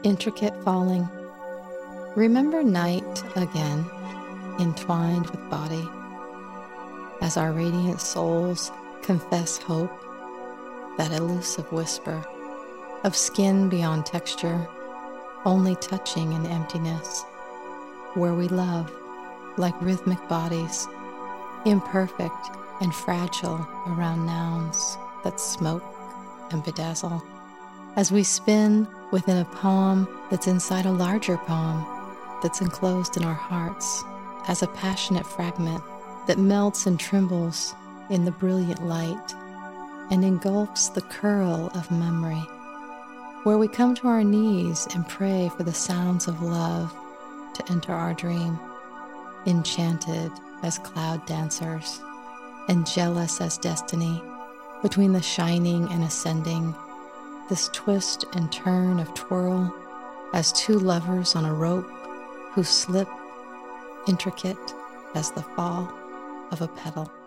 Intricate falling. Remember night again, entwined with body, as our radiant souls confess hope, that elusive whisper of skin beyond texture, only touching in emptiness, where we love like rhythmic bodies, imperfect and fragile around nouns that smoke and bedazzle, as we spin within a poem that's inside a larger poem that's enclosed in our hearts as a passionate fragment that melts and trembles in the brilliant light and engulfs the curl of memory, where we come to our knees and pray for the sounds of love to enter our dream, enchanted as cloud dancers and jealous as destiny, between the shining and ascending, this twist and turn of twirl as two lovers on a rope who slip, intricate as the fall of a petal.